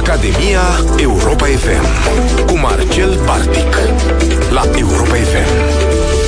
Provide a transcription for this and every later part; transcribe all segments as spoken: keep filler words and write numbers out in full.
Academia Europa F M cu Marcel Bartic la Europa F M.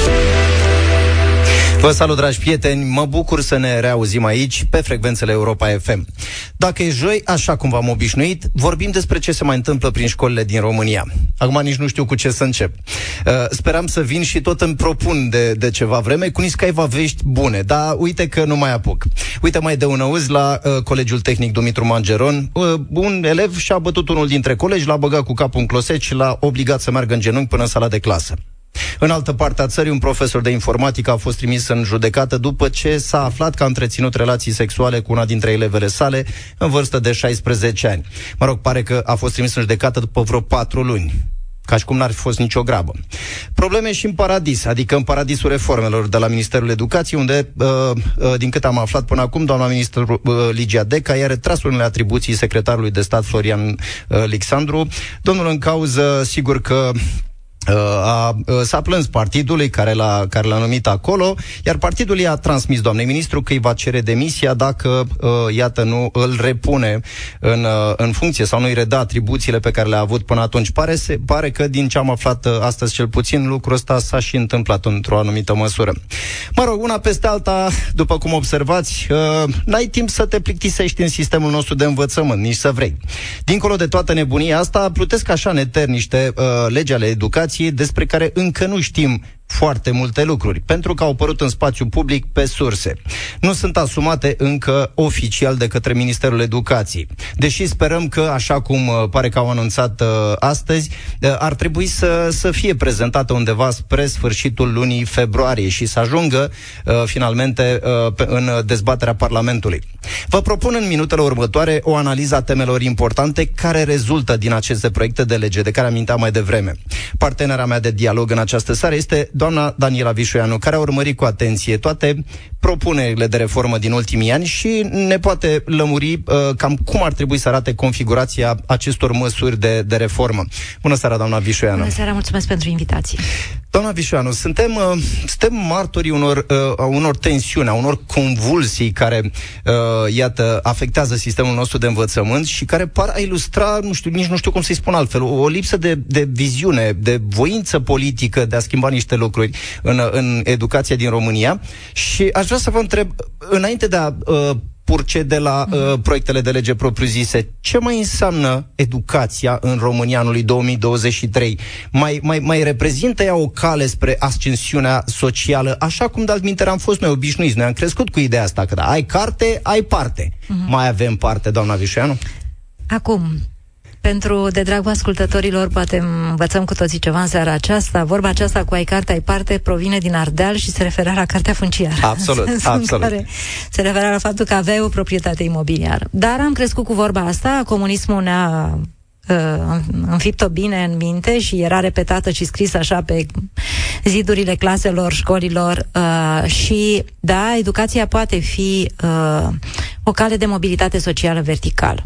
Vă salut, dragi prieteni, mă bucur să ne reauzim aici, pe frecvențele Europa F M. Dacă e joi, așa cum v-am obișnuit, vorbim despre ce se mai întâmplă prin școlile din România. Acum nici nu știu cu ce să încep. Uh, speram să vin și tot îmi propun de, de ceva vreme cu niscaiva vești bune, dar uite că nu mai apuc. Uite, mai de un auzi la uh, Colegiul Tehnic Dumitru Mangeron, uh, un elev și-a bătut unul dintre colegi, l-a băgat cu capul în closet și l-a obligat să meargă în genunchi până în sala de clasă. În altă parte a țării, un profesor de informatică a fost trimis în judecată după ce s-a aflat că a întreținut relații sexuale cu una dintre elevele sale în vârstă de șaisprezece ani. Mă rog, pare că a fost trimis în judecată după vreo patru luni. Ca și cum n-ar fi fost nicio grabă. Probleme și în paradis, adică în paradisul reformelor de la Ministerul Educației, unde, uh, uh, din cât am aflat până acum, doamna ministru uh, Ligia Deca i-a retras unele atribuții secretarului de stat Florian uh, Alexandru. Domnul în cauză, sigur că Uh, a, uh, s-a plâns partidului care l-a, care l-a numit acolo, iar partidul i-a transmis doamnei ministru că îi va cere demisia dacă, uh, iată, nu îl repune în, uh, în funcție sau nu îi redă atribuțiile pe care le-a avut până atunci. Pare, se, pare că, din ce am aflat uh, astăzi cel puțin, lucrul ăsta s-a și întâmplat într-o anumită măsură. Mă rog, una peste alta, după cum observați, uh, n-ai timp să te plictisești în sistemul nostru de învățământ, nici să vrei. Dincolo de toată nebunia asta, plutesc așa neter niște uh, legi ale educației despre care încă nu știm foarte multe lucruri, pentru că au apărut în spațiu public pe surse. Nu sunt asumate încă oficial de către Ministerul Educației. Deși sperăm că, așa cum uh, pare că au anunțat uh, astăzi, uh, ar trebui să, să fie prezentată undeva spre sfârșitul lunii februarie și să ajungă uh, finalmente uh, pe, în dezbaterea Parlamentului. Vă propun în minutele următoare o analiză a temelor importante care rezultă din aceste proiecte de lege de care aminteam mai devreme. Partenera mea de dialog în această seară este doamna Daniela Vișoianu, care a urmărit cu atenție toate propunerile de reformă din ultimii ani și ne poate lămuri uh, cam cum ar trebui să arate configurația acestor măsuri de, de reformă. Bună seara, doamna Vișoianu. Bună seara, mulțumesc pentru invitație. Doamna Vișoianu, suntem, uh, suntem martorii unor, uh, unor tensiuni, a unor convulsii care, uh, iată, afectează sistemul nostru de învățământ și care par a ilustra, nu știu, nici nu știu cum să-i spun altfel, o, o lipsă de, de viziune, de voință politică de a schimba niște lucruri în, în educația din România. Și aș vrea să vă întreb, înainte de a uh, procede la uh, proiectele de lege propriu-zise, ce mai înseamnă educația în România anului două mii douăzeci și trei? Mai, mai, mai reprezintă ea o cale spre ascensiunea socială, așa cum de altminteri am fost noi obișnuiți? Noi am crescut cu ideea asta, că da, ai carte, ai parte. Uh-huh. Mai avem parte, doamna Vișoianu? Acum, pentru de dragul ascultătorilor, poate învățăm cu toții ceva în seara aceasta. Vorba aceasta cu ai carte, ai parte provine din Ardeal și se referea la cartea funciară. Absolut, absolut. Se referea la faptul că aveai o proprietate imobiliară. Dar am crescut cu vorba asta, comunismul ne-a uh, înfipt-o bine în minte și era repetată și scrisă așa pe zidurile claselor, școlilor uh, și, da, educația poate fi uh, o cale de mobilitate socială verticală.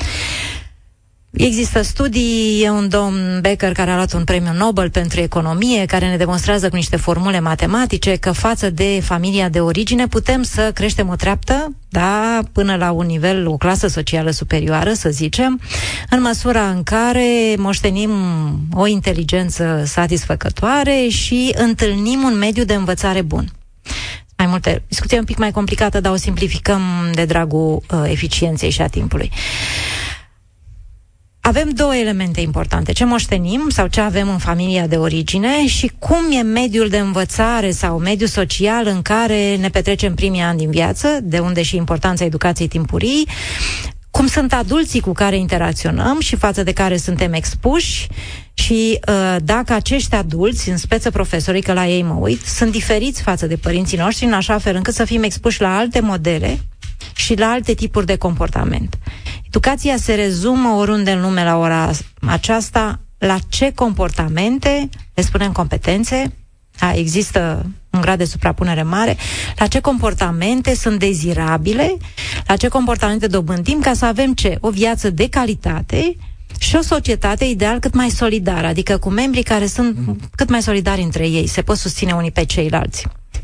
Există studii, e un domn Becker care a luat un premiu Nobel pentru economie, care ne demonstrează cu niște formule matematice că față de familia de origine putem să creștem o treaptă, da, până la un nivel, o clasă socială superioară, să zicem, în măsura în care moștenim o inteligență satisfăcătoare și întâlnim un mediu de învățare bun. Mai multe, discuția un pic mai complicată, dar o simplificăm de dragul uh, eficienței și a timpului. Avem două elemente importante, ce moștenim sau ce avem în familia de origine și cum e mediul de învățare sau mediul social în care ne petrecem primii ani din viață, de unde și importanța educației timpurii, cum sunt adulții cu care interacționăm și față de care suntem expuși și uh, dacă acești adulți, în speță profesorii, că la ei mă uit, sunt diferiți față de părinții noștri, în așa fel încât să fim expuși la alte modele și la alte tipuri de comportament. Educația se rezumă oriunde în lume la ora aceasta la ce comportamente, le spunem competențe, da, există un grad de suprapunere mare, la ce comportamente sunt dezirabile, la ce comportamente dobândim ca să avem ce? O viață de calitate și o societate ideal cât mai solidară, adică cu membrii care sunt cât mai solidari între ei, se pot susține unii pe ceilalți.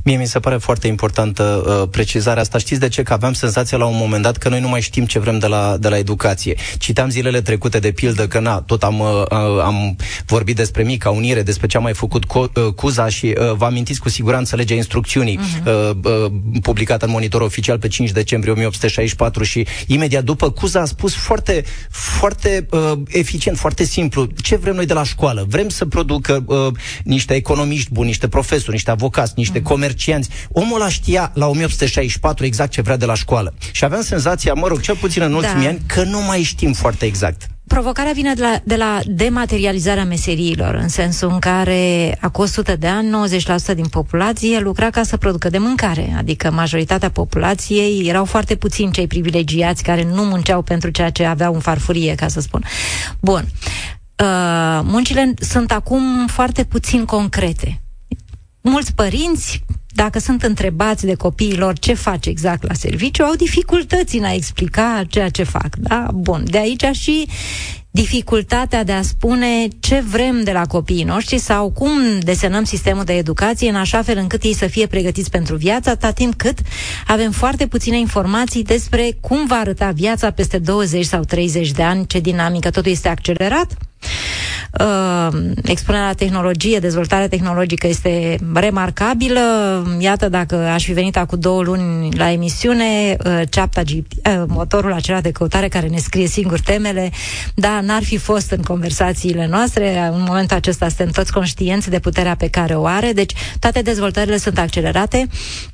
Mie mi se pare foarte importantă uh, precizarea asta. Știți de ce? Că aveam senzația la un moment dat că noi nu mai știm ce vrem de la, de la educație. Citeam zilele trecute de pildă că na, tot am, uh, am vorbit despre Mica Unire, despre ce a mai făcut Co- uh, Cuza și uh, vă amintiți cu siguranță legea instrucțiunii uh-huh. uh, uh, publicată în Monitor Oficial pe cinci decembrie o mie opt sute șaizeci și patru și imediat după Cuza a spus foarte, foarte uh, eficient, foarte simplu. Ce vrem noi de la școală? Vrem să producă uh, niște economiști buni, niște profesori, niște avocați, niște uh-huh. comercianți. Omul ăla știa la o mie opt sute șaizeci și patru exact ce vrea de la școală. Și aveam senzația, mă rog, cel puțin în ultimii da. ani, că nu mai știm foarte exact. Provocarea vine de la, de la dematerializarea meseriilor, în sensul în care acum o sută de ani, nouăzeci la sută din populație lucra ca să producă de mâncare, adică majoritatea populației erau foarte puțini cei privilegiați care nu munceau pentru ceea ce aveau în farfurie, ca să spun. Bun. Uh, muncile sunt acum foarte puțin concrete. Mulți părinți, dacă sunt întrebați de copiilor ce faci exact la serviciu, au dificultăți în a explica ceea ce fac, da? Bun, de aici și dificultatea de a spune ce vrem de la copiii noștri sau cum desenăm sistemul de educație în așa fel încât ei să fie pregătiți pentru viață, atâta timp cât avem foarte puține informații despre cum va arăta viața peste douăzeci sau treizeci de ani, ce dinamică, totul este accelerat. Uh, expunerea la tehnologie, dezvoltarea tehnologică este remarcabilă. Iată, dacă aș fi venit acum două luni la emisiune, uh, ChatGPT, uh, motorul acela de căutare care ne scrie singur temele, da, n-ar fi fost în conversațiile noastre. În momentul acesta suntem toți conștienți de puterea pe care o are, deci toate dezvoltările sunt accelerate,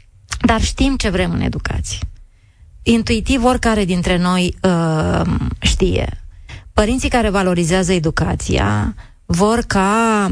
dar știm ce vrem în educație. Intuitiv, oricare dintre noi uh, știe. Părinții care valorizează educația vor ca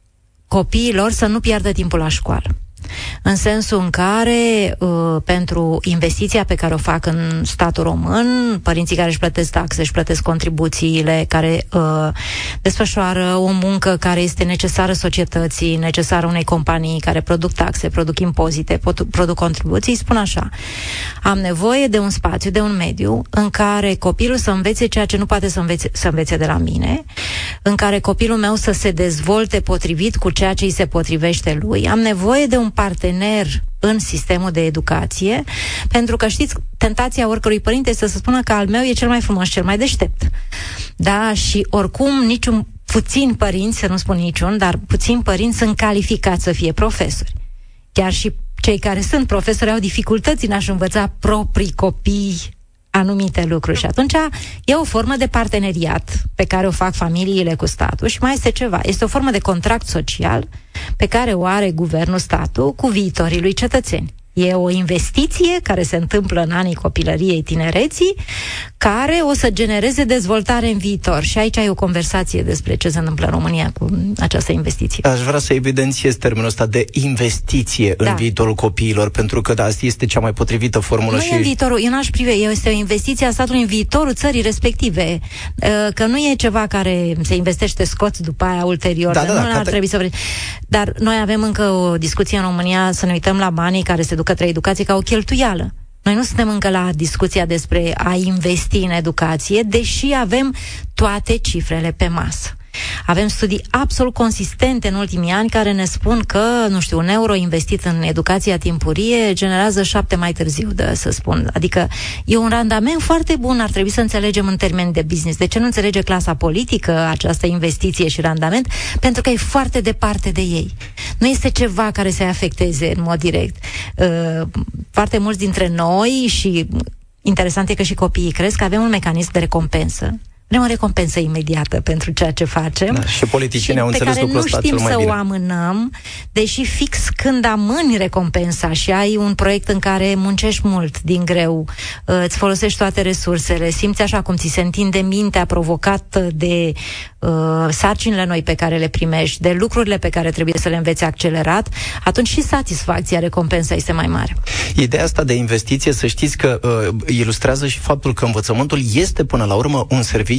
copiilor să nu piardă timpul la școală. În sensul în care, uh, pentru investiția pe care o fac în statul român, părinții care își plătesc taxe, își plătesc contribuțiile, care uh, desfășoară o muncă care este necesară societății, necesară unei companii care produc taxe, produc impozite, pot, produc contribuții, spun așa: am nevoie de un spațiu, de un mediu în care copilul să învețe ceea ce nu poate să învețe, să învețe de la mine, în care copilul meu să se dezvolte potrivit cu ceea ce îi se potrivește lui. Am nevoie de un partener în sistemul de educație, pentru că, știți, tentația oricărui părinte este să spună că al meu e cel mai frumos, cel mai deștept. Da, și oricum niciun, puțin părinți, să nu spun niciun, dar puțin părinți sunt calificați să fie profesori. Chiar și cei care sunt profesori au dificultăți în a-și învăța proprii copii anumite lucruri și atunci e o formă de parteneriat pe care o fac familiile cu statul și mai este ceva, este o formă de contract social pe care o are guvernul, statul, cu viitorii lui cetățeni. E o investiție care se întâmplă în anii copilăriei, tinereții, care o să genereze dezvoltare în viitor. Și aici ai o conversație despre ce se întâmplă în România cu această investiție. Aș vrea să evidențiez termenul ăsta de investiție da. în viitorul copiilor, pentru că da, asta este cea mai potrivită formulă. Nu și... e în viitorul, eu n-aș prive, este o investiție a statului în viitorul țării respective. Că nu e ceva care se investește scoți după aia ulterior. Da, da, da, nu ar trebui să... Dar noi avem încă o discuție în România să ne uităm la banii care se duc către educație ca o cheltuială. Noi nu suntem încă la discuția despre a investi în educație, deși avem toate cifrele pe masă. Avem studii absolut consistente în ultimii ani care ne spun că, nu știu, un euro investit în educația timpurie generează șapte mai târziu, de, să spun. Adică e un randament foarte bun, ar trebui să înțelegem în termeni de business. De ce nu înțelege clasa politică această investiție și randament? Pentru că e foarte departe de ei. Nu este ceva care să-i afecteze în mod direct. Uh, foarte mulți dintre noi, și interesant e că și copiii cresc, avem un mecanism de recompensă. Vrem o recompensă imediată pentru ceea ce facem. Da, și politicienii au înțeles lucrul ăsta cel mai bine. Pe care nu știm să o amânăm, deși fix când amâni recompensa și ai un proiect în care muncești mult din greu, îți folosești toate resursele, simți așa cum ți se întinde mintea provocată de uh, sarcinile noi pe care le primești, de lucrurile pe care trebuie să le înveți accelerat, atunci și satisfacția, recompensa este mai mare. Ideea asta de investiție, să știți că uh, ilustrează și faptul că învățământul este până la urmă un serviciu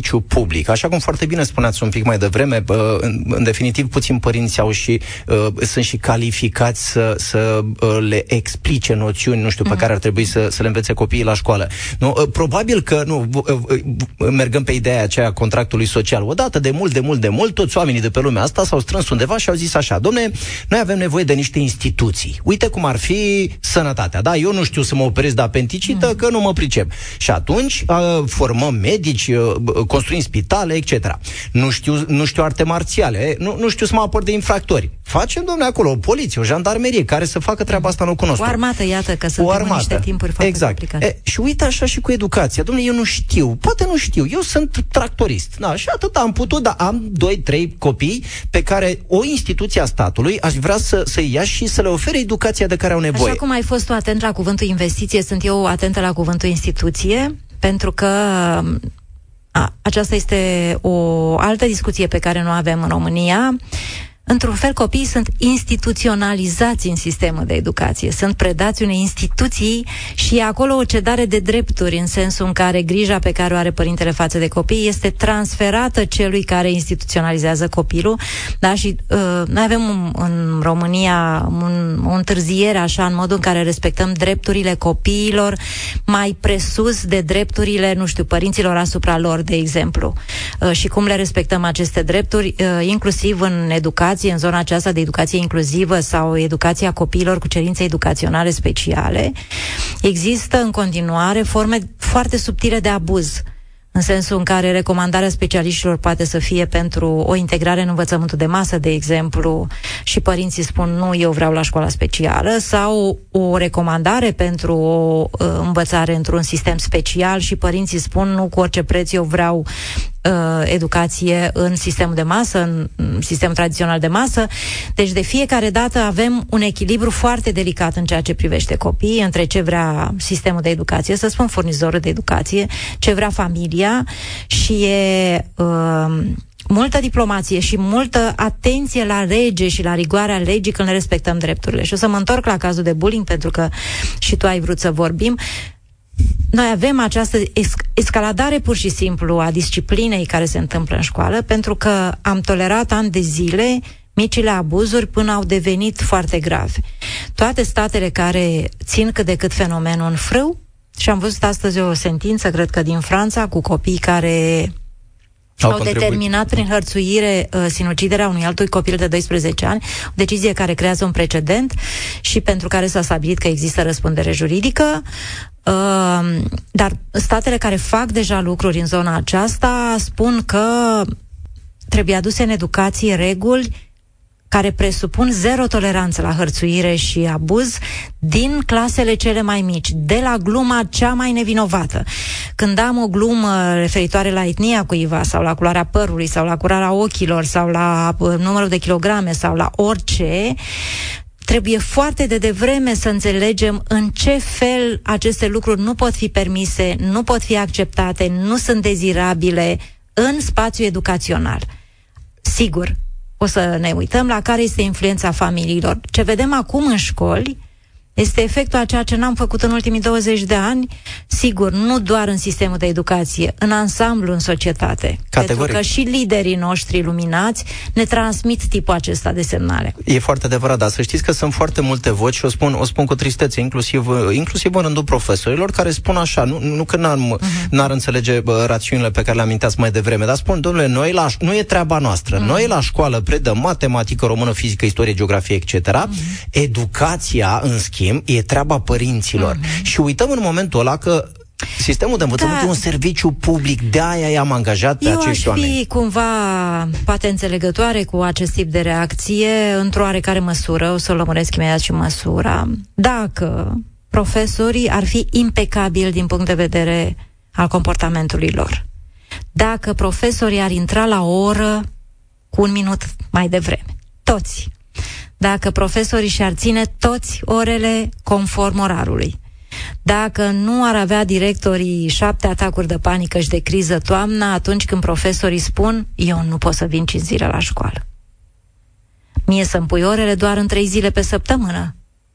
serviciu public. Așa cum foarte bine spuneați un pic mai devreme, în, în definitiv puțin părinți au și uh, sunt și calificați să, să uh, le explice noțiuni, nu știu, pe mm. care ar trebui să, să le învețe copiii la școală. Nu, uh, probabil că, nu, uh, uh, mergând pe ideea aceea contractului social, odată de mult, de mult, de mult, toți oamenii de pe lumea asta s-au strâns undeva și au zis așa: domne, noi avem nevoie de niște instituții. Uite cum ar fi sănătatea, da? Eu nu știu să mă operez de apendicită, mm. că nu mă pricep. Și atunci uh, formăm medici, uh, construim spitale, et cetera. Nu știu, nu știu arte marțiale, nu, nu știu să mă apăr de infractori. Facem, domne, acolo o poliție, o jandarmerie care să facă treaba asta în locul nostru. O armată, iată că suntem în niște timpuri foarte exact. complicate. E, și uite așa și cu educația. Domne, eu nu știu, poate nu știu, eu sunt tractorist. Da, și atât am putut, dar am doi, trei copii pe care o instituție a statului aș vrea să, să-i ia și să le ofere educația de care au nevoie. Așa cum ai fost tu atent la cuvântul investiție, sunt eu atentă la cuvântul instituție, pentru că a, aceasta este o altă discuție pe care nu avem în România. Într-un fel, copiii sunt instituționalizați în sistemul de educație, sunt predați unei instituții și e acolo o cedare de drepturi, în sensul în care grija pe care o are părintele față de copii este transferată celui care instituționalizează copilul, da? Și uh, noi avem un, în România un, o întârziere așa în modul în care respectăm drepturile copiilor mai presus de drepturile, nu știu, părinților asupra lor, de exemplu. Uh, și cum le respectăm aceste drepturi, uh, inclusiv în educație, în zona aceasta de educație inclusivă sau educația copiilor cu cerințe educaționale speciale, există în continuare forme foarte subtile de abuz, în sensul în care recomandarea specialiștilor poate să fie pentru o integrare în învățământul de masă, de exemplu, și părinții spun nu, eu vreau la școala specială, sau o recomandare pentru o uh, învățare într-un sistem special și părinții spun nu, cu orice preț eu vreau uh, educație în sistemul de masă, în, în sistemul tradițional de masă. Deci de fiecare dată avem un echilibru foarte delicat în ceea ce privește copiii, între ce vrea sistemul de educație, să spun furnizorul de educație, ce vrea familia, și e uh, multă diplomație și multă atenție la lege și la rigoarea legii când le respectăm drepturile. Și o să mă întorc la cazul de bullying, pentru că și tu ai vrut să vorbim. Noi avem această esc- escaladare pur și simplu a disciplinei care se întâmplă în școală, pentru că am tolerat ani de zile micile abuzuri până au devenit foarte grave. Toate statele care țin cât de cât fenomenul în frâu, și am văzut astăzi o sentință, cred că din Franța, cu copii care au, au determinat prin hărțuire uh, sinuciderea unui altui copil de doisprezece ani, o decizie care creează un precedent și pentru care s-a stabilit că există răspundere juridică. Uh, dar statele care fac deja lucruri în zona aceasta spun că trebuie aduse în educație reguli care presupun zero toleranță la hărțuire și abuz din clasele cele mai mici, de la gluma cea mai nevinovată. Când am o glumă referitoare la etnia cuiva, sau la culoarea părului, sau la culoarea ochilor, sau la uh, numărul de kilograme, sau la orice, trebuie foarte de devreme să înțelegem în ce fel aceste lucruri nu pot fi permise, nu pot fi acceptate, nu sunt dezirabile în spațiu educațional. Sigur, o să ne uităm la care este influența familiilor. Ce vedem acum în școli este efectul a ceea ce n-am făcut în ultimii douăzeci de ani, sigur, nu doar în sistemul de educație, în ansamblu în societate. Categoric. Pentru că și liderii noștri luminați ne transmit tipul acesta de semnale. E foarte adevărat, dar să știți că sunt foarte multe voci și o spun, o spun cu tristețe, inclusiv, inclusiv în rândul profesorilor, care spun așa, nu, nu că n-ar, uh-huh. n-ar înțelege bă, rațiunile pe care le aminteați mai devreme, dar spun, domnule, noi la, nu e treaba noastră. Uh-huh. Noi la școală predăm matematică, română, fizică, istorie, geografie, et cetera. Uh-huh. Educația, în schimb, e treaba părinților. Uh-huh. Și uităm în momentul ăla că sistemul de învățământ da. e un serviciu public, de-aia i-am angajat pe Eu acești oameni. Eu aș fi cumva poate înțelegătoare cu acest tip de reacție, într-o oarecare măsură, o să lămuresc imediat și măsura, dacă profesorii ar fi impecabili din punct de vedere al comportamentului lor. Dacă profesorii ar intra la o oră cu un minut mai devreme. Toți. Dacă profesorii și-ar ține toți orele conform orarului. Dacă nu ar avea directorii șapte atacuri de panică și de criză toamna atunci când profesorii spun eu nu pot să vin cinci zile la școală. Mie să-mi pui orele doar în trei zile pe săptămână,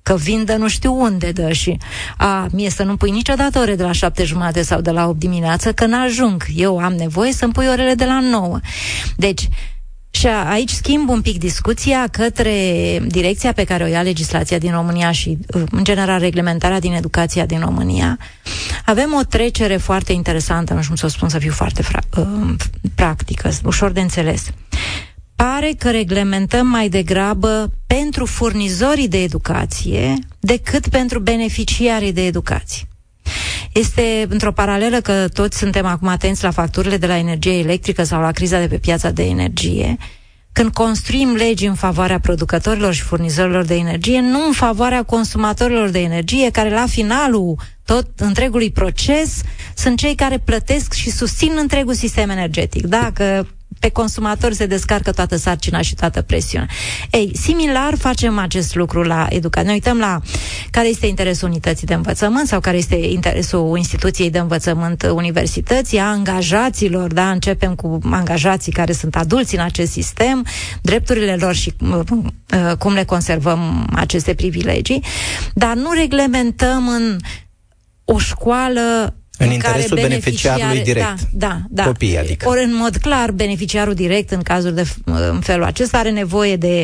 că vin de nu știu unde dă și a, mie să nu pui niciodată ore de la șapte jumate sau de la opt dimineață, că n-ajung. Eu am nevoie să-mi pui orele de la nouă. Deci, și aici schimb un pic discuția către direcția pe care o ia legislația din România și, în general, reglementarea din educația din România. Avem o trecere foarte interesantă, nu știu cum să o spun, să fiu foarte fra- uh, practică, ușor de înțeles. Pare că reglementăm mai degrabă pentru furnizorii de educație decât pentru beneficiarii de educație. Este într-o paralelă că toți suntem acum atenți la facturile de la energie electrică sau la criza de pe piața de energie. Când construim legi în favoarea producătorilor și furnizorilor de energie, nu în favoarea consumatorilor de energie, care la finalul tot întregului proces sunt cei care plătesc și susțin întregul sistem energetic. Dacă pe consumator se descarcă toată sarcina și toată presiunea. Ei, similar facem acest lucru la educație. Ne uităm la care este interesul unității de învățământ sau care este interesul instituției de învățământ universității, a angajaților, da, începem cu angajații care sunt adulți în acest sistem, drepturile lor și uh, cum le conservăm aceste privilegii, dar nu reglementăm în o școală în, în interesul care beneficiarului direct. Da, da, da. Copii, adică. Ori, în mod clar, beneficiarul direct, în cazul de în felul acesta, are nevoie de,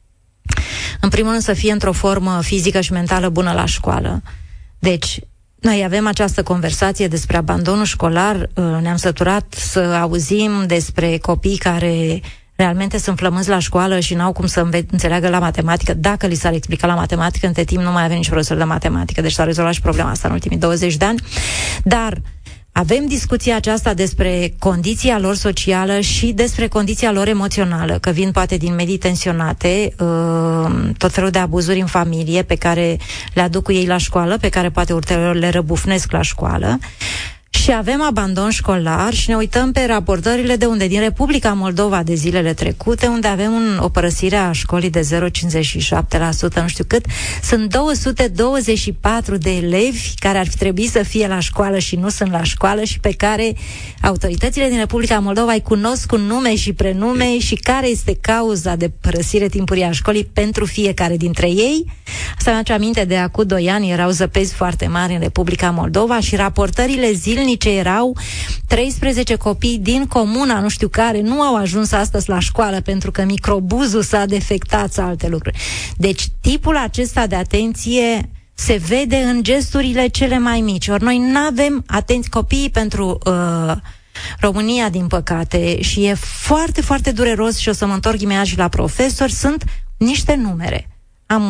în primul rând, să fie într-o formă fizică și mentală bună la școală. Deci, noi avem această conversație despre abandonul școlar, ne-am săturat să auzim despre copii care realmente sunt flămânzi la școală și n-au cum să înve- înțeleagă la matematică. Dacă li s-ar explica la matematică, între timp nu mai avem nici profesor de matematică, deci s-a rezolvat și problema asta în ultimii douăzeci de ani. Dar avem discuția aceasta despre condiția lor socială și despre condiția lor emoțională, că vin poate din medii tensionate, tot felul de abuzuri în familie pe care le aduc cu ei la școală, pe care poate ulterior le răbufnesc la școală. Și avem abandon școlar și ne uităm pe raportările de unde, din Republica Moldova de zilele trecute, unde avem un, o părăsire a școlii de zero virgulă cincizeci și șapte la sută, nu știu cât. Sunt două sute douăzeci și patru de elevi care ar fi trebuit să fie la școală și nu sunt la școală și pe care autoritățile din Republica Moldova îi cunosc cu nume și prenume și care este cauza de părăsire timpurie a școlii pentru fiecare dintre ei. Asta mi-aduce aminte de acum doi ani, erau zăpezi foarte mari în Republica Moldova și raportările zilnice erau treisprezece copii din comuna, nu știu care, nu au ajuns astăzi la școală pentru că microbuzul s-a defectat sau alte lucruri. Deci tipul acesta de atenție se vede în gesturile cele mai mici. Ori noi nu avem atenți copiii pentru uh, România, din păcate, și e foarte, foarte dureros și o să mă întorc imediat și la profesori, sunt niște numere. Am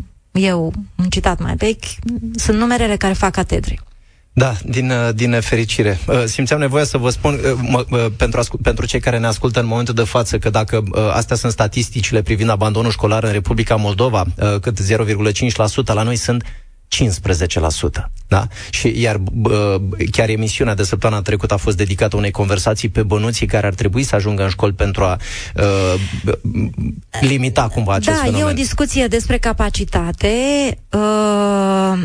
eu un citat mai vechi, sunt numerele care fac catedre. Da, din, din nefericire. Simțeam nevoia să vă spun, pentru, ascult, pentru cei care ne ascultă în momentul de față, că dacă astea sunt statisticile privind abandonul școlar în Republica Moldova, cât zero virgulă cinci la sută, la noi sunt cincisprezece la sută. Da? Și iar chiar emisiunea de săptămâna trecută a fost dedicată unei conversații pe bănuții care ar trebui să ajungă în școli pentru a uh, limita cumva acest da, fenomen. Da, e o discuție despre capacitate. Uh,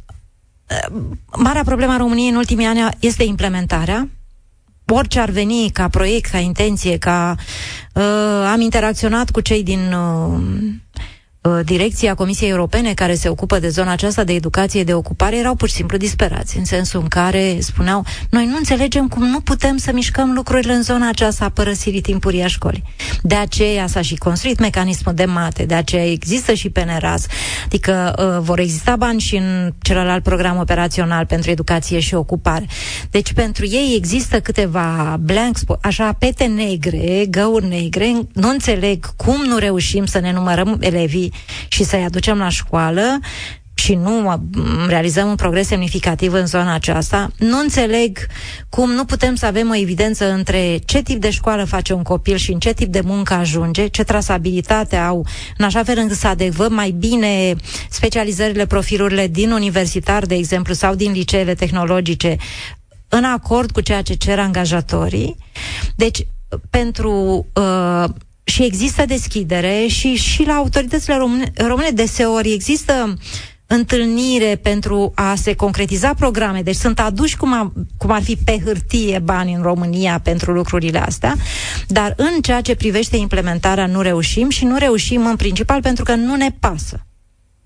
marea problemă a României în ultimii ani este implementarea. Orice ar veni ca proiect, ca intenție, ca... Uh, am interacționat cu cei din... Uh, direcția Comisiei Europene care se ocupă de zona aceasta de educație, de ocupare, erau pur și simplu disperați, în sensul în care spuneau, noi nu înțelegem cum nu putem să mișcăm lucrurile în zona aceasta a părăsirii timpurii a școlii. De aceea s-a și construit mecanismul de mate, de aceea există și P N R A S, adică uh, vor exista bani și în celălalt program operațional pentru educație și ocupare. Deci pentru ei există câteva blanks, așa, pete negre, găuri negre, nu înțeleg cum nu reușim să ne numărăm elevii și să-i aducem la școală și nu realizăm un progres semnificativ în zona aceasta. Nu înțeleg cum nu putem să avem o evidență între ce tip de școală face un copil și în ce tip de muncă ajunge, ce trasabilitate au, în așa fel încât să adecvăm mai bine specializările, profilurile din universitar, de exemplu, sau din liceele tehnologice, în acord cu ceea ce cer angajatorii. Deci, pentru... Uh, și există deschidere și, și la autoritățile române, române deseori există întâlnire pentru a se concretiza programe, deci sunt aduși cum, a, cum ar fi pe hârtie bani în România pentru lucrurile astea, dar în ceea ce privește implementarea nu reușim și nu reușim în principal pentru că nu ne pasă.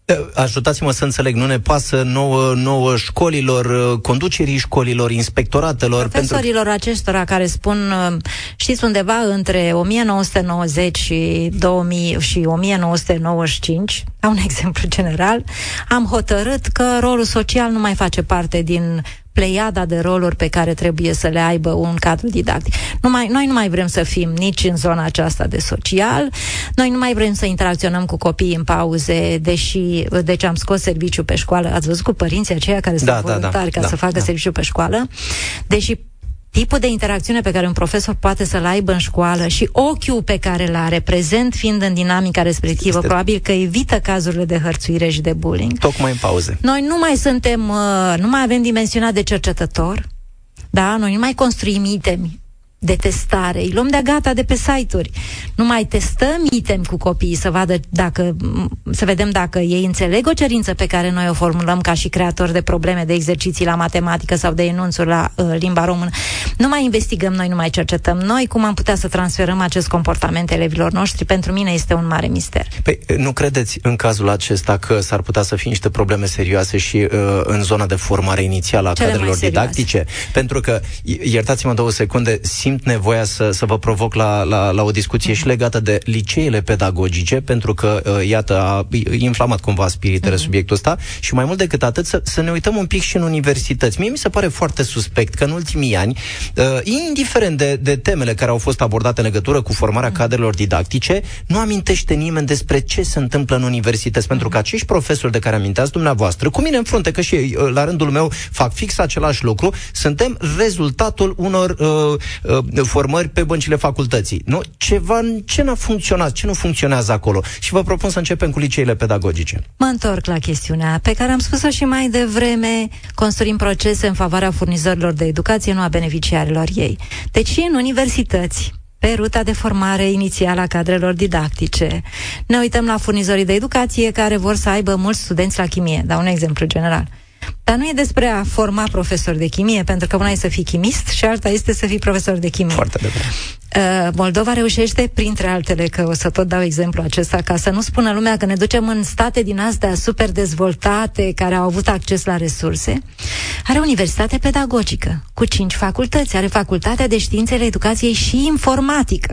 Ajutați-mă să înțeleg, nu ne pasă nouă, nouă școlilor, conducerii școlilor, inspectoratelor... Profesorilor pentru... acestora care spun, știți, undeva între o mie nouă sute nouăzeci și două mii și o mie nouă sute nouăzeci și cinci, ca un exemplu general, am hotărât că rolul social nu mai face parte din pleiada de roluri pe care trebuie să le aibă un cadru didactic. Nu mai, noi nu mai vrem să fim nici în zona aceasta de social, noi nu mai vrem să interacționăm cu copiii în pauze, deși, deci am scos serviciu pe școală, ați văzut cu părinții aceia care da, sunt da, voluntari da, ca da, să facă da. serviciu pe școală, deși tipul de interacțiune pe care un profesor poate să-l aibă în școală și ochiul pe care îl are, prezent fiind în dinamica respectivă, este... probabil că evită cazurile de hărțuire și de bullying. Tocmai în pauze. Noi nu mai suntem, nu mai avem dimensiunea de cercetător, da? Noi nu mai construim itemi de testare, îi luăm de gata de pe site-uri. Nu mai testăm item cu copiii să vadă dacă, să vedem dacă ei înțeleg o cerință pe care noi o formulăm ca și creatori de probleme, de exerciții la matematică sau de enunțuri la uh, limba română. Nu mai investigăm noi, nu mai cercetăm noi cum am putea să transferăm acest comportament elevilor noștri. Pentru mine este un mare mister. Păi, nu credeți în cazul acesta că s-ar putea să fie niște probleme serioase și uh, în zona de formare inițială a Cele cadrelor didactice? Pentru că, iertați-mă două secunde, simt nevoia să, să vă provoc la, la, la o discuție mm-hmm. și legată de liceele pedagogice, pentru că, uh, iată, a inflamat cumva spiritele mm-hmm. subiectul ăsta, și mai mult decât atât să, să ne uităm un pic și în universități. Mie mi se pare foarte suspect că în ultimii ani, uh, indiferent de, de temele care au fost abordate în legătură cu formarea mm-hmm. cadrelor didactice, nu amintește nimeni despre ce se întâmplă în universități, mm-hmm. pentru că acești profesori de care aminteați dumneavoastră, cu mine în frunte, că și ei, la rândul meu, fac fix același lucru, suntem rezultatul unor uh, uh, formări pe băncile facultății. Nu? Ceva, ce n-a funcționat, ce nu funcționează acolo? Și vă propun să începem cu liceele pedagogice. Mă întorc la chestiunea pe care am spus-o și mai devreme, construim procese în favoarea furnizorilor de educație, nu a beneficiarilor ei. Deci în universități, pe ruta de formare inițială a cadrelor didactice, ne uităm la furnizorii de educație care vor să aibă mulți studenți la chimie. Dau un exemplu general. Dar nu e despre a forma profesori de chimie, pentru că una e să fii chimist și alta este să fii profesor de chimie. Foarte adevărat. Uh, Moldova reușește, printre altele, că o să tot dau exemplu acesta, ca să nu spună lumea că ne ducem în state din astea super dezvoltate, care au avut acces la resurse, are universitate pedagogică, cu cinci facultăți, are facultatea de științele educației și informatică.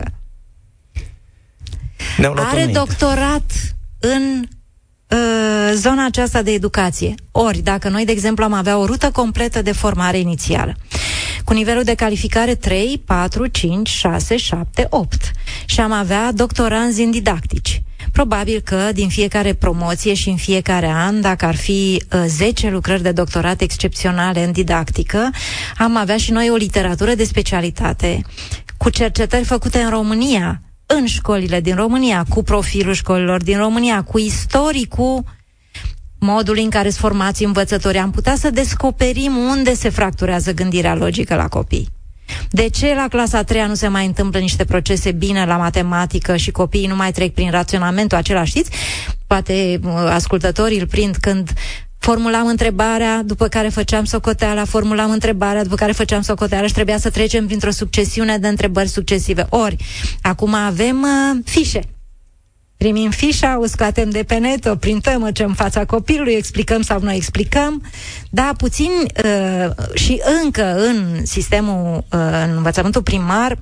Are doctorat în Uh, zona aceasta de educație. Ori, dacă noi, de exemplu, am avea o rută completă de formare inițială, cu nivelul de calificare trei, patru, cinci, șase, șapte, opt, și am avea doctoranzi în didactici, probabil că din fiecare promoție și în fiecare an, dacă ar fi uh, zece lucrări de doctorat excepționale în didactică, am avea și noi o literatură de specialitate, cu cercetări făcute în România, în școlile din România, cu profilul școlilor din România, cu istoricul modului în care sunt formați învățători. Am putea să descoperim unde se fracturează gândirea logică la copii. De ce la clasa a treia nu se mai întâmplă niște procese bine la matematică și copiii nu mai trec prin raționamentul acela, știți? Poate ascultătorii îl prind când formulam întrebarea, după care făceam socoteala, formulam întrebarea, după care făceam socoteala și trebuia să trecem printr-o succesiune de întrebări succesive. Ori, acum avem uh, fișe. Primim fișa, o scoatem de pe net, o printăm, o în fața copilului, explicăm sau nu explicăm, dar puțin uh, și încă în sistemul, uh, în învățământul primar,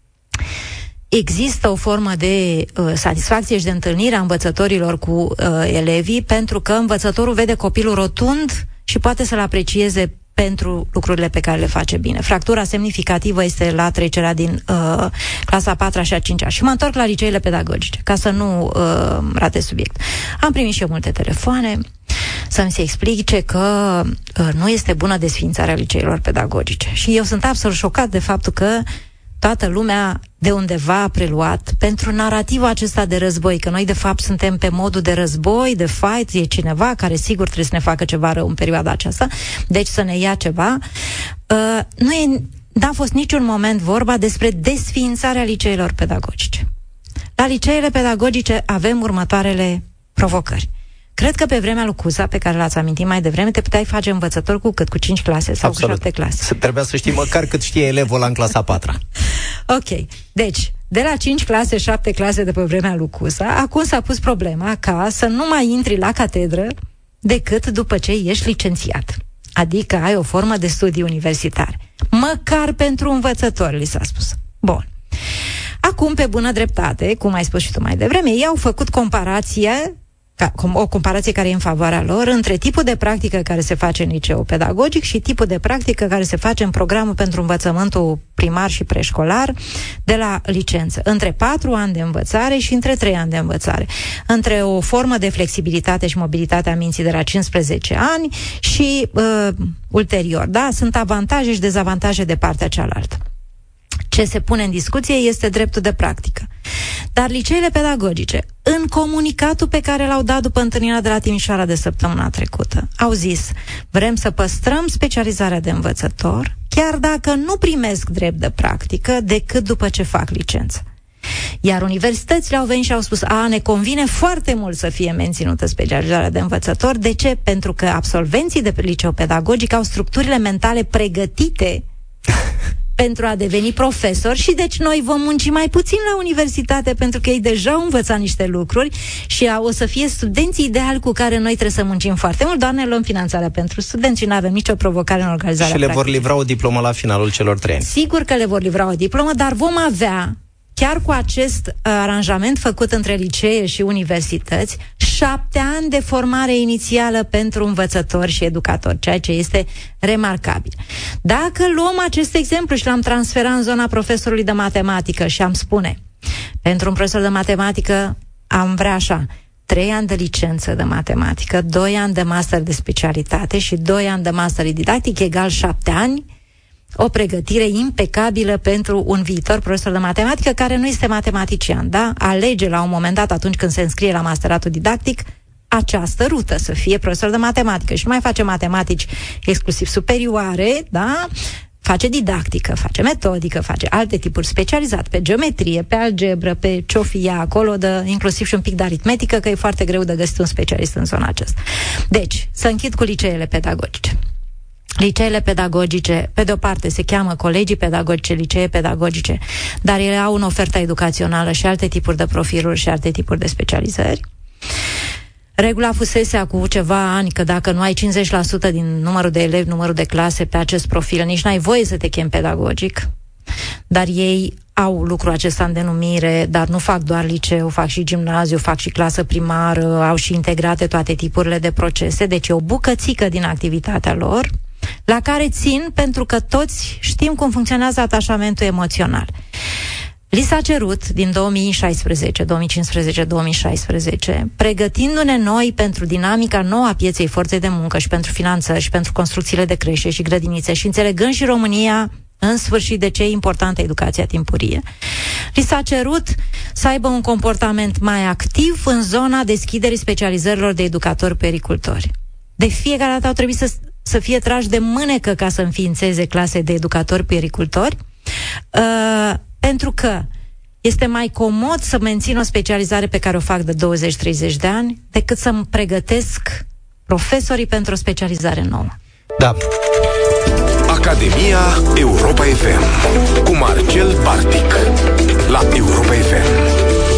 există o formă de uh, satisfacție și de întâlnire a învățătorilor cu uh, elevii, pentru că învățătorul vede copilul rotund și poate să-l aprecieze pentru lucrurile pe care le face bine. Fractura semnificativă este la trecerea din uh, clasa a patra și a cincea. Și mă întorc la liceele pedagogice, ca să nu uh, rate subiect. Am primit și eu multe telefoane să-mi se explice că uh, nu este bună desființarea liceelor pedagogice. Și eu sunt absolut șocat de faptul că toată lumea de undeva a preluat pentru narativul acesta de război, că noi de fapt suntem pe modul de război, de fight, e cineva care sigur trebuie să ne facă ceva rău în perioada aceasta, deci să ne ia ceva. Uh, nu e, n-a fost niciun moment vorba despre desființarea liceelor pedagogice. La liceele pedagogice avem următoarele provocări. Cred că pe vremea lui Cuza, pe care l-ați amintit mai devreme, te puteai face învățător cu cât? Cu cinci clase sau Absolut. Cu șapte clase? Trebuia să știi măcar cât știe elevul ăla în clasa a patra. Ok. Deci, de la cinci clase, șapte clase de pe vremea lui Cuza, acum s-a pus problema ca să nu mai intri la catedră decât după ce ești licențiat. Adică ai o formă de studii universitare. Măcar pentru învățători, li s-a spus. Bun. Acum, pe bună dreptate, cum ai spus și tu mai devreme, ei au făcut comparație, o comparație care e în favoarea lor, între tipul de practică care se face în liceu pedagogic și tipul de practică care se face în programul pentru învățământul primar și preșcolar de la licență. Între patru ani de învățare și între trei ani de învățare. Între o formă de flexibilitate și mobilitate a minții de la cincisprezece ani și uh, ulterior. Da? Sunt avantaje și dezavantaje de partea cealaltă. Ce se pune în discuție este dreptul de practică. Dar liceele pedagogice, în comunicatul pe care l-au dat după întâlnirea de la Timișoara de săptămâna trecută, au zis: vrem să păstrăm specializarea de învățător, chiar dacă nu primesc drept de practică decât după ce fac licență. Iar universitățile au venit și au spus: a, ne convine foarte mult să fie menținută specializarea de învățător. De ce? Pentru că absolvenții de liceu pedagogic au structurile mentale pregătite pentru a deveni profesor și deci noi vom munci mai puțin la universitate pentru că ei deja au învățat niște lucruri și o să fie studenții ideali cu care noi trebuie să muncim foarte mult, doar ne luăm finanțarea pentru studenți și nu avem nicio provocare în organizarea și le practică. vor livra o diplomă la finalul celor trei ani. Sigur că le vor livra o diplomă, dar vom avea, chiar cu acest uh, aranjament făcut între licee și universități, șapte ani de formare inițială pentru învățători și educatori, ceea ce este remarcabil. Dacă luăm acest exemplu și l-am transferat în zona profesorului de matematică și am spune, pentru un profesor de matematică am vrea așa, trei ani de licență de matematică, doi ani de master de specialitate și doi ani de master didactic egal șapte ani, o pregătire impecabilă pentru un viitor profesor de matematică care nu este matematician, da? Alege la un moment dat, atunci când se înscrie la masteratul didactic, această rută, să fie profesor de matematică și nu mai face matematici exclusiv superioare, da? Face didactică, face metodică, face alte tipuri specializate, pe geometrie, pe algebră, pe ciofia, acolo, de, inclusiv și un pic de aritmetică, că e foarte greu de găsit un specialist în zona aceasta. Deci, să închid cu liceele pedagogice. Liceele pedagogice, pe de o parte, se cheamă colegii pedagogice, licee pedagogice, dar ele au în oferta educațională și alte tipuri de profiluri și alte tipuri de specializări. Regula fusese acum ceva ani că dacă nu ai cincizeci la sută din numărul de elevi, numărul de clase pe acest profil, nici n-ai voie să te chemi pedagogic, dar ei au lucrul acesta în denumire, dar nu fac doar liceu, fac și gimnaziu, fac și clasă primară, au și integrate toate tipurile de procese, deci e o bucățică din activitatea lor, la care țin pentru că toți știm cum funcționează atașamentul emoțional. Li s-a cerut din două mii șaisprezece, două mii cincisprezece, două mii șaisprezece, pregătindu-ne noi pentru dinamica nouă a pieței forței de muncă și pentru finanțări și pentru construcțiile de creșe și grădinițe și înțelegând și România în sfârșit de ce e importantă educația timpurie, li s-a cerut să aibă un comportament mai activ în zona deschiderii specializărilor de educatori pericultori. De fiecare dată au trebuit să, să fie trași de mânecă ca să înființeze clase de educatori pericultori, uh, pentru că este mai comod să mențin o specializare pe care o fac de douăzeci treizeci de ani decât să-mi pregătesc profesorii pentru o specializare nouă. Da. Academia Europa F M cu Marcel Bartic la Europa F M.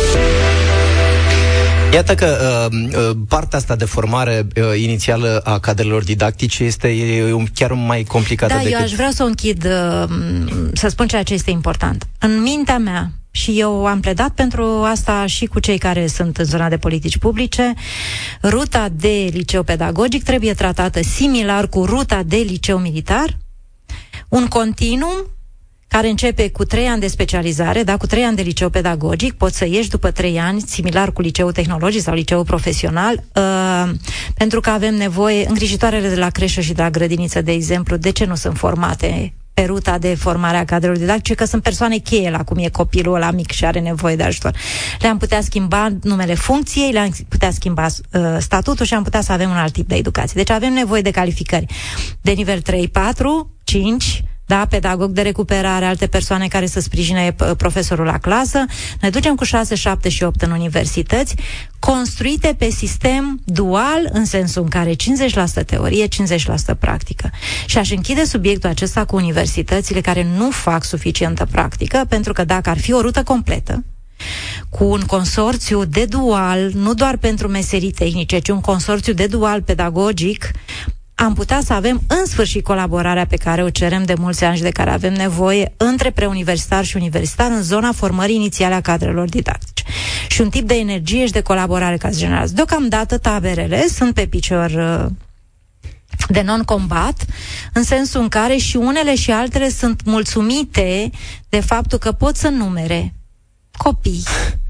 Iată că uh, partea asta de formare uh, inițială a cadrelor didactice este e, un, chiar mai complicată da, decât... Da, eu aș vrea să o închid, uh, să spun ceea ce este important. În mintea mea, și eu am pledat pentru asta și cu cei care sunt în zona de politici publice, ruta de liceu pedagogic trebuie tratată similar cu ruta de liceu militar, un continuum care începe cu trei ani de specializare, da, cu trei ani de liceu pedagogic, poți să ieși după trei ani, similar cu liceul tehnologic sau liceul profesional, uh, pentru că avem nevoie, îngrijitoarele de la creșă și de la grădiniță, de exemplu, de ce nu sunt formate pe ruta de formare a cadrelor didactice? Că sunt persoane cheie la cum e copilul ăla mic și are nevoie de ajutor. Le-am putea schimba numele funcției, le-am putea schimba uh, statutul și am putea să avem un alt tip de educație. Deci avem nevoie de calificări de nivel trei, patru, cinci, da, pedagog de recuperare, alte persoane care să sprijine profesorul la clasă. Ne ducem cu șase, șapte și opt în universități, construite pe sistem dual, în sensul în care cincizeci la sută teorie, cincizeci la sută practică. Și aș închide subiectul acesta cu universitățile care nu fac suficientă practică, pentru că dacă ar fi o rută completă, cu un consorțiu de dual, nu doar pentru meserii tehnice, ci un consorțiu de dual pedagogic, am putea să avem în sfârșit colaborarea pe care o cerem de mulți ani și de care avem nevoie între preuniversitar și universitar în zona formării inițiale a cadrelor didactice. Și un tip de energie și de colaborare ca să generează. Deocamdată taberele sunt pe picior de non-combat, în sensul în care și unele și altele sunt mulțumite de faptul că pot să numere copii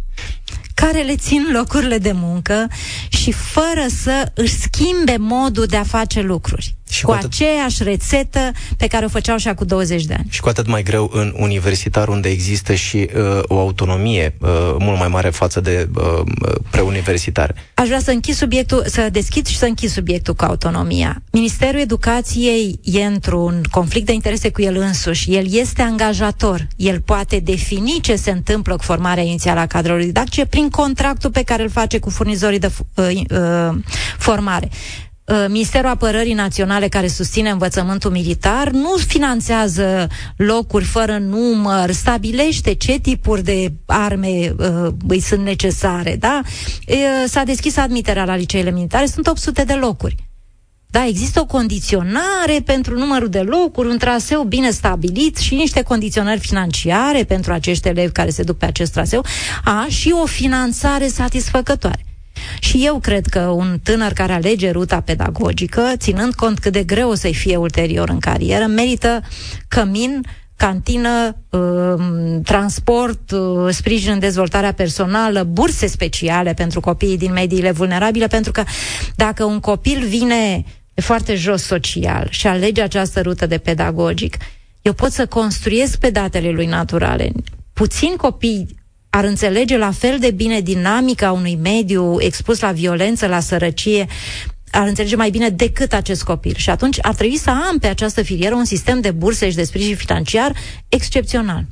care le țin locurile de muncă și fără să își schimbe modul de a face lucruri. Și cu, cu atât... aceeași rețetă pe care o făceau și acum douăzeci de ani. Și cu atât mai greu în universitar, unde există și uh, o autonomie uh, mult mai mare față de uh, preuniversitar. Aș vrea să închid subiectul, să deschid și să închid subiectul cu autonomia. Ministerul Educației e într-un conflict de interese cu el însuși. El este angajator. El poate defini ce se întâmplă cu formarea inițială a cadrelor didactice prin contractul pe care îl face cu furnizorii de uh, uh, formare. Ministerul Apărării Naționale, care susține învățământul militar, nu finanțează locuri fără număr, stabilește ce tipuri de arme uh, îi sunt necesare, da? Uh, s-a deschis admiterea la liceele militare, sunt opt sute de locuri. Da, există o condiționare pentru numărul de locuri, un traseu bine stabilit și niște condiționări financiare pentru acești elevi care se duc pe acest traseu, a, și o finanțare satisfăcătoare. Și eu cred că un tânăr care alege ruta pedagogică, ținând cont cât de greu o să-i fie ulterior în carieră, merită cămin, cantină, uh, transport, uh, sprijin în dezvoltarea personală, burse speciale pentru copiii din mediile vulnerabile, pentru că dacă un copil vine foarte jos social și alege această rută de pedagogic, eu pot să construiesc pe datele lui naturale. Puțini copii ar înțelege la fel de bine dinamica unui mediu expus la violență, la sărăcie, ar înțelege mai bine decât acest copil. Și atunci ar trebui să am pe această filieră un sistem de burse și de sprijin financiar excepțional.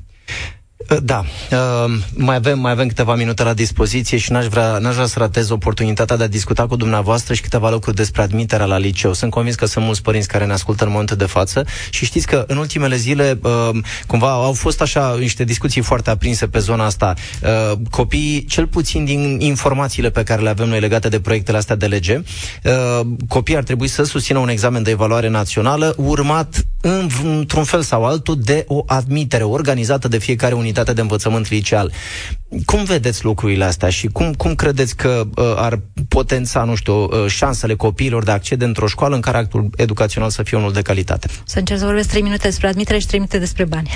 Da, uh, mai avem mai avem câteva minute la dispoziție și n-aș vrea, n-aș vrea să ratez oportunitatea de a discuta cu dumneavoastră și câteva lucruri despre admiterea la liceu. Sunt convins că sunt mulți părinți care ne ascultă în momentul de față și știți că în ultimele zile uh, cumva au fost așa niște discuții foarte aprinse pe zona asta. Uh, copiii, cel puțin din informațiile pe care le avem noi legate de proiectele astea de lege, uh, copiii ar trebui să susțină un examen de evaluare națională urmat în, într-un fel sau altul de o admitere organizată de fiecare unitate de învățământ liceal. Cum vedeți lucrurile astea și cum, cum credeți că uh, ar potența, nu știu, uh, șansele copiilor de a accede într-o școală în care actul educațional să fie unul de calitate? Să încerc să vorbesc trei minute despre admitere și trei minute despre bani.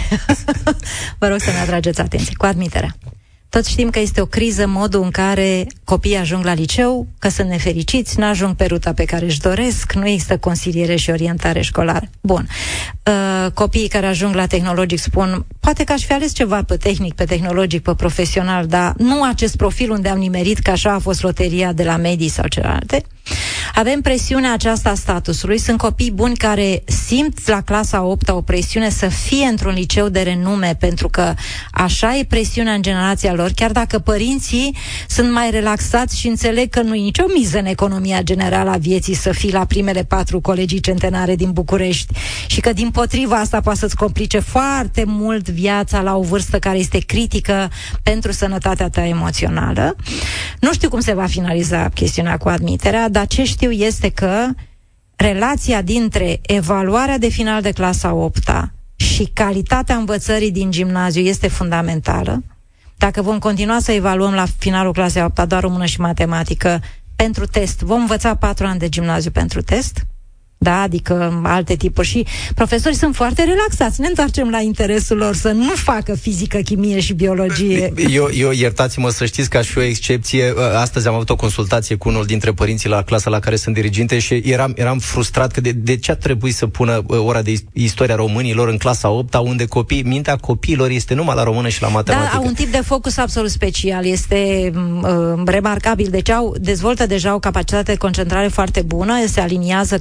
Vă rog să ne atrageți atenție. Cu admiterea. Toți știm că este o criză modul în care copiii ajung la liceu, că sunt nefericiți, nu ajung pe ruta pe care își doresc, nu există consiliere și orientare școlară. Bun. Uh, copiii care ajung la tehnologic spun, poate că aș fi ales ceva pe tehnic, pe tehnologic, pe profesional, dar nu acest profil unde am nimerit că așa a fost loteria de la medii sau celelalte. Avem presiunea aceasta a statusului. Sunt copii buni care simt la clasa a opta o presiune să fie într-un liceu de renume, pentru că așa e presiunea în generația lor, chiar dacă părinții sunt mai relaxați și înțeleg că nu e nicio miză în economia generală a vieții să fii la primele patru colegii centenare din București și că din potriva asta poate să-ți complice foarte mult viața la o vârstă care este critică pentru sănătatea ta emoțională. Nu știu cum se va finaliza chestiunea cu admiterea, dar ce știu este că relația dintre evaluarea de final de clasa a opta și calitatea învățării din gimnaziu este fundamentală. Dacă vom continua să evaluăm la finalul clasei a opta doar română și matematică pentru test, vom învăța patru ani de gimnaziu pentru test? Da, adică alte tipuri. Și profesorii sunt foarte relaxați. Ne întoarcem la interesul lor să nu facă fizică, chimie și biologie. Eu, eu iertați-mă să știți că aș fi o excepție. Astăzi am avut o consultație cu unul dintre părinții la clasa la care sunt diriginte și eram, eram frustrat că de, de ce ar trebui să pună ora de istoria românilor în clasa a opta, unde copii, mintea copiilor este numai la română și la matematică. Da, au un tip de focus absolut special. Este uh, remarcabil. Deci au, dezvoltă deja o capacitate de concentrare foarte bună, se aliniază către acest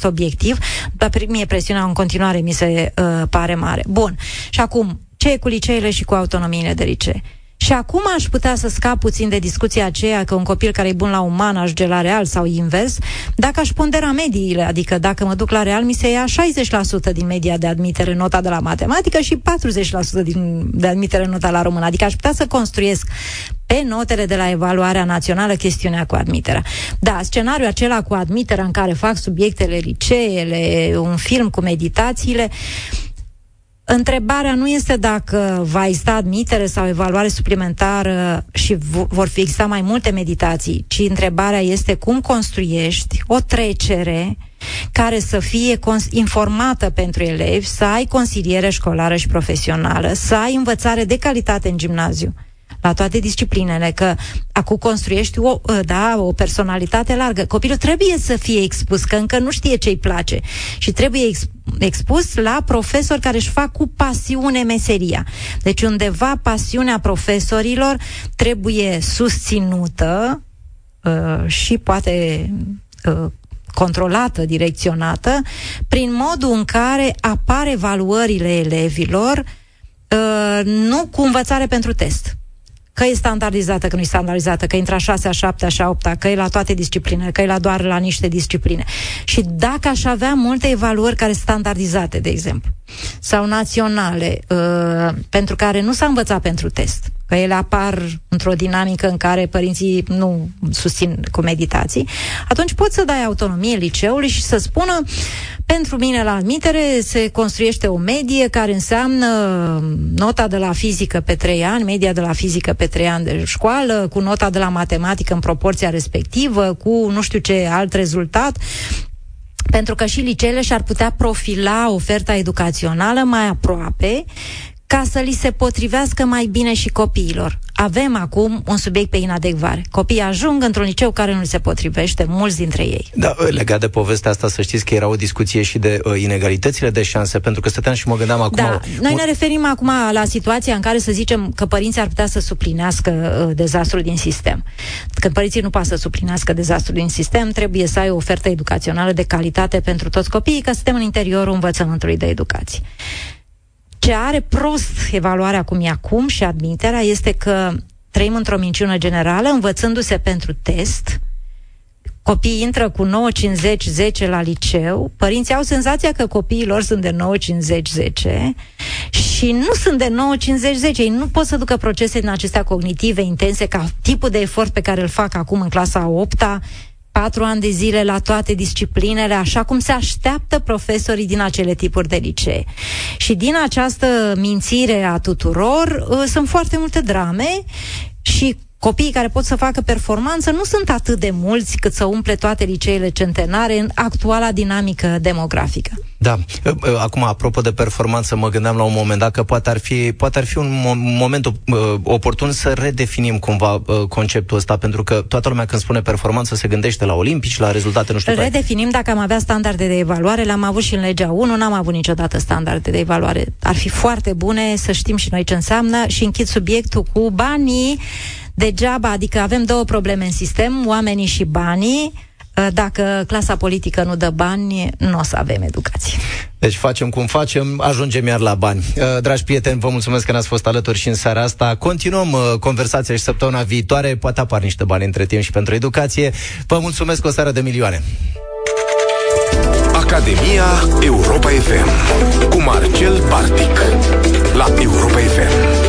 fost obiectiv, dar mie presiunea în continuare mi se uh, pare mare. Bun. Și acum, ce e cu liceele și cu autonomiile de licee? Și acum aș putea să scap puțin de discuția aceea că un copil care e bun la uman ajunge la real sau invers, dacă aș pondera mediile, adică dacă mă duc la real, mi se ia șaizeci la sută din media de admitere nota de la matematică și patruzeci la sută din, de admitere nota la română. Adică aș putea să construiesc pe notele de la evaluarea națională chestiunea cu admiterea. Da, scenariul acela cu admiterea în care fac subiectele liceele, un film cu meditațiile, întrebarea nu este dacă va exista admitere sau evaluare suplimentară și v- vor fi exista mai multe meditații, ci întrebarea este cum construiești o trecere care să fie cons- informată pentru elevi, să ai consiliere școlară și profesională, să ai învățare de calitate în gimnaziu, la toate disciplinele, că acum construiești o, da, o personalitate largă. Copilul trebuie să fie expus, că încă nu știe ce-i place și trebuie ex, expus la profesori care își fac cu pasiune meseria. Deci undeva pasiunea profesorilor trebuie susținută uh, și poate uh, controlată, direcționată, prin modul în care apar evaluările elevilor, uh, nu cu învățare pentru test. Că e standardizată, că nu e standardizată, că intră a șasea, a șaptea, a opta, că e la toate disciplinele, că e la doar la niște discipline. Și dacă aș avea multe evaluări care sunt standardizate, de exemplu, sau naționale, uh, pentru care nu s-a învățat pentru test, că ele apar într-o dinamică în care părinții nu susțin cu meditații, atunci poți să dai autonomie liceului și să spună: pentru mine la admitere se construiește o medie care înseamnă nota de la fizică pe trei ani, media de la fizică pe trei ani de școală, cu nota de la matematică în proporția respectivă, cu nu știu ce alt rezultat, pentru că și liceele și-ar putea profila oferta educațională mai aproape, ca să li se potrivească mai bine și copiilor. Avem acum un subiect pe inadecvare. Copiii ajung într-un liceu care nu li se potrivește, mulți dintre ei. Da, legat de povestea asta, să știți că era o discuție și de uh, inegalitățile de șanse, pentru că stăteam și mă gândeam acum... Da, noi ne referim acum la situația în care să zicem că părinții ar putea să suplinească uh, dezastrul din sistem. Când părinții nu poate să suplinească dezastrul din sistem, trebuie să ai o ofertă educațională de calitate pentru toți copiii, că suntem în interiorul învățământului de educație. Ce are prost evaluarea cum e acum și admiterea este că trăim într-o minciună generală, învățându-se pentru test. Copiii intră cu nouă cincizeci zece la liceu, părinții au senzația că copiii lor sunt de nouă cincizeci zece și nu sunt de nouă cincizeci zece. Ei nu pot să ducă procese din acestea cognitive intense ca tipul de efort pe care îl fac acum în clasa a opta, patru ani de zile la toate disciplinele, așa cum se așteaptă profesorii din acele tipuri de licee. Și din această mințire a tuturor uh, sunt foarte multe drame și copiii care pot să facă performanță nu sunt atât de mulți cât să umple toate liceele centenare în actuala dinamică demografică. Da. Acum, apropo de performanță, mă gândeam la un moment dat că poate ar fi, poate ar fi un mo- moment uh, oportun să redefinim cumva uh, conceptul ăsta, pentru că toată lumea când spune performanță se gândește la olimpici, la rezultate, nu știu. Redefinim, dacă am avea standarde de evaluare, le-am avut și în legea unu, n-am avut niciodată standarde de evaluare. Ar fi foarte bune să știm și noi ce înseamnă și închid subiectul cu banii degeaba, adică avem două probleme în sistem, oamenii și banii. Dacă clasa politică nu dă bani, nu o să avem educație. Deci facem cum facem, ajungem iar la bani. Dragi prieteni, vă mulțumesc că ne-ați fost alături și în seara asta. Continuăm conversația și săptămâna viitoare. Poate apar niște bani între timp și pentru educație. Vă mulțumesc, o seară de milioane. Academia Europa F M cu Marcel Bartic la Europa F M.